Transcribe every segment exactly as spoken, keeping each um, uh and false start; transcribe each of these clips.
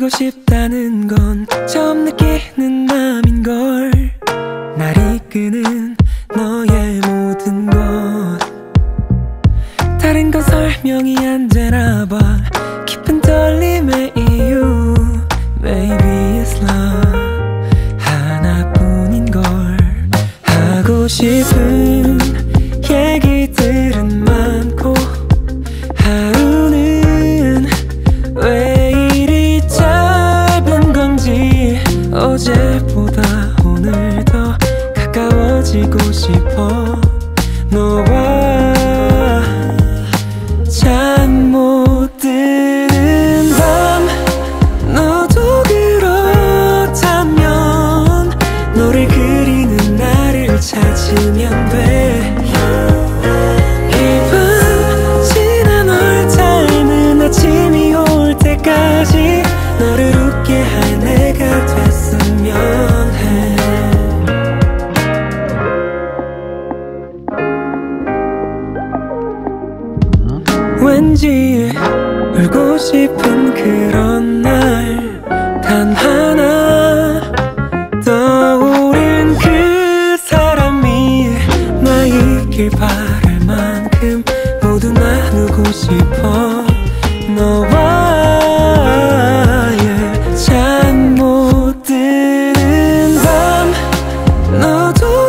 버리고 싶다는 건 처음 느끼는 맘인걸. 날 이끄는 너의 모든 것, 다른 건 설명이 안 되나봐. 깊은 떨림의 이유 Maybe it's love 하나뿐인걸. 하고 싶은 얘기들은 많고 하루는 왜 이리 짧은 건지. 어제보다 오늘 더 가까워지고 싶어. 너와 잠 못 드는 밤 너도 그렇다면 너를 그리는 나를 찾으면 돼. 이 밤 지나 널 닮은 아침이 올 때까지 너를 웃게 할 내가 됐으면 해. 왠지 울고 싶은 그런 날 단 하나 떠오른 그 사람이 나이길 바랄 만큼 모두 나누고 싶어. 너와의 잠 못 드는 밤 너도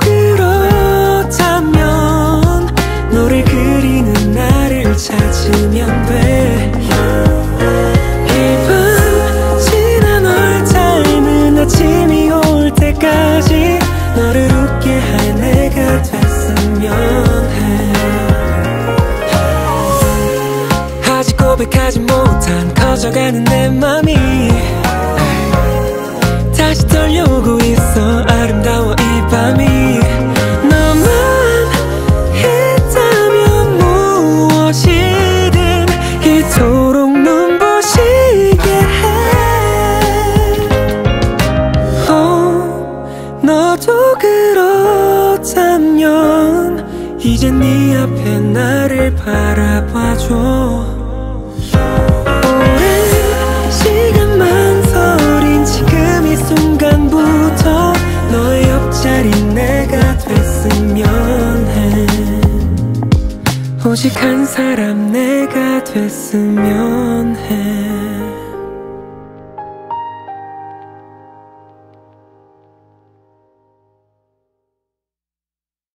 그렇다면 너를 그리는 나를 찾으면 돼. 이 밤 지나 널 닮은 아침이 올 때까지 너를 웃게 할 내가 됐으면 해. 아직 고백하지 못한 커져가는 내 맘이 다시 떨려오고 있어. 아름다워 이 밤이. 너만 있다면 무엇이든 이토록 눈부시게 해. oh, 너도 그렇다면 이제 네 앞에 나를 바라봐줘. 오랜 시간 망설인 지금 이 순간부터 너의 옆자리 내가 됐으면 해. 오직 한 사람 내가 됐으면 해.